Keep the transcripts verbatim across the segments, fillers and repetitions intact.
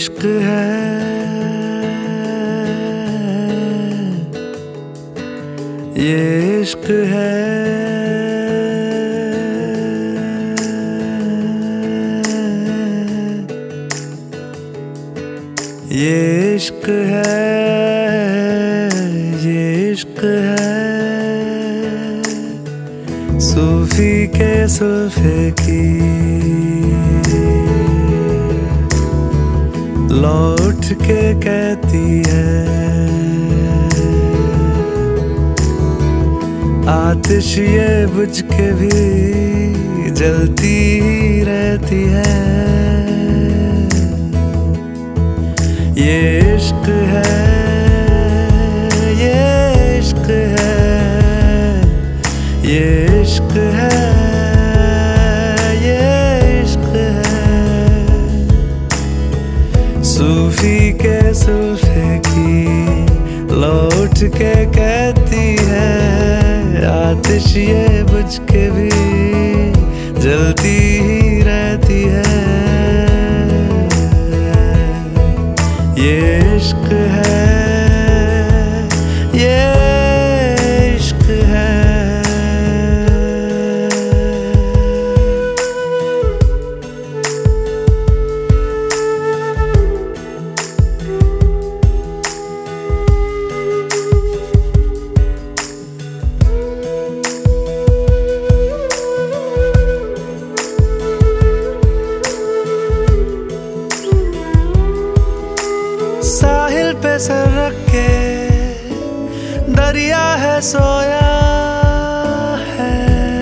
इश्क है, ये इश्क है, ये इश्क है, ये इश्क है। सूफी के सुल्फे की लौट के कहती है, आतिश ये बुझ के भी जलती रहती है। ये इश्क है, ये इश्क है, ये इश्क है, ये इश्क है। सूफी के सुल्फे की लौट के कहती है, आतिश ये बुझ के भी जलती ही रहती है। ये इश्क है, ये इश्क है। साहिल पे सर रख के दरिया है सोया है,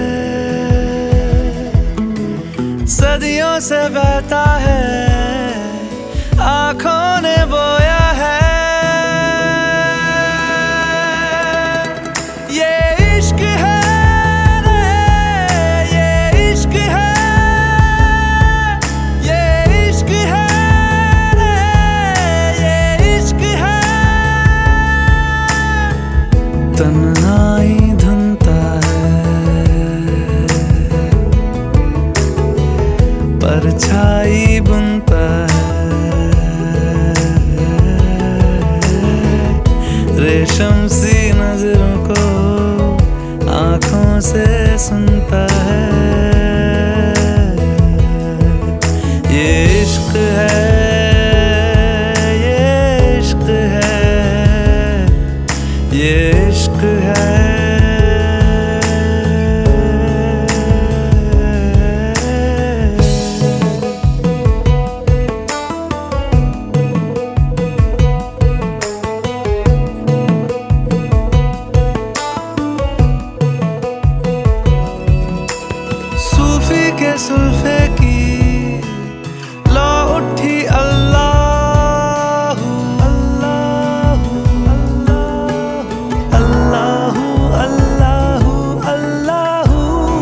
सदियों से बहता है, आँखों ने बोया है। ये इश्क है, ये इश्क है, ये इश्क है, तन्हाई धुनता है, परछाई बुनता है, रेशम सी नजरों को आँखों से सुनता है। ये इश्क है, ये इश्क है, ये इश्क है। सूफी के सुल्फे की लो उठी अल्लाह अल्लाह अल्लाह अल्लाह अल्लाह।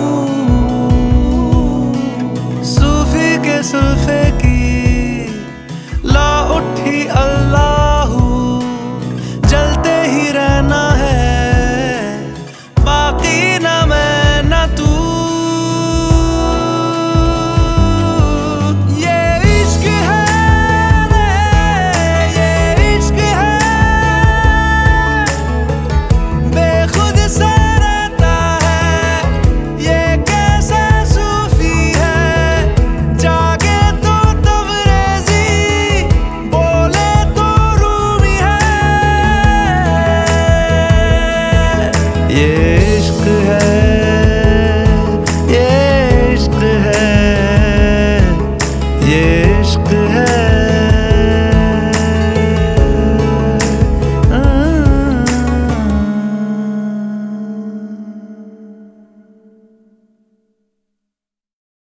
सूफी के सुल्फे की लो उठी अल्लाह, जलते ही रहना है, बाकी ना मैं ना तू। ये